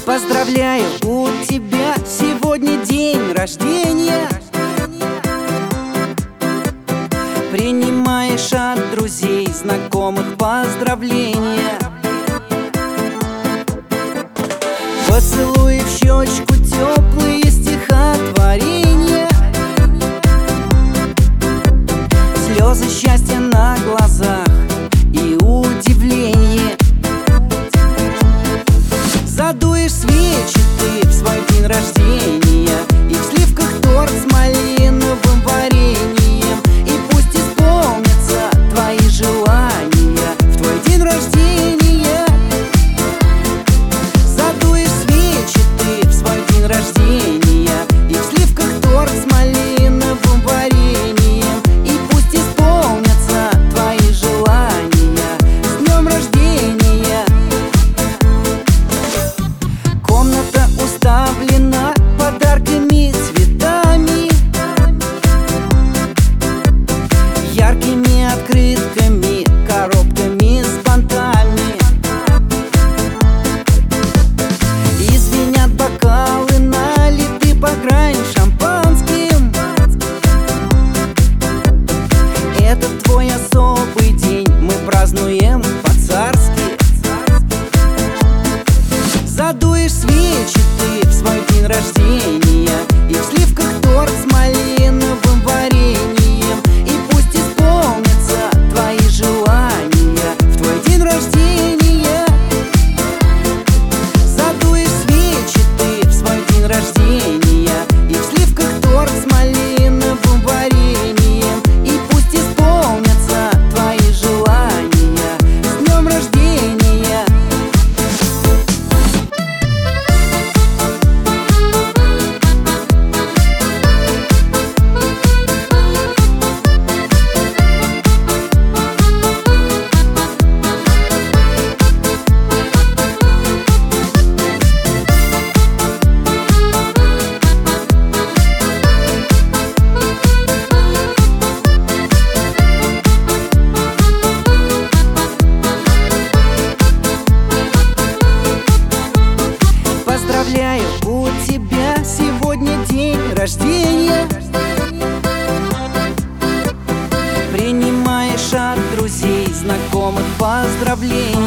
Поздравляю, у тебя сегодня день рождения. Принимаешь от друзей, знакомых поздравления. Поцелуй в щечку, теплые стихотворения, слезы счастья на глазах и удивление. Задуешь свечи ты в свой день рождения, и в сливках торт с малиновым вареньем. И пусть исполнятся твои желания в твой день рождения. Задуешь свечи ты в свой день рождения, и в сливках торт с малиновым вареньем. И пусть исполнятся твои желания. С днем рождения! Комната уставлена подарками, цветами, яркими открытками, коробками с бантами. И звенят бокалы, налиты по грани шампанским. Это твой особый день, мы празднуем по-царски. Задуешь свечи ты в свой день рождения, и в сливках торт с малиновым вареньем. И пусть исполнятся твои желания в твой день рождения. Задуешь свечи ты в свой день рождения, и в сливках торт с малиновым вареньем. И пусть исполнятся твои желания. С днем рождения! Поздравляю, у тебя сегодня день рождения. Принимаешь от друзей, знакомых поздравления.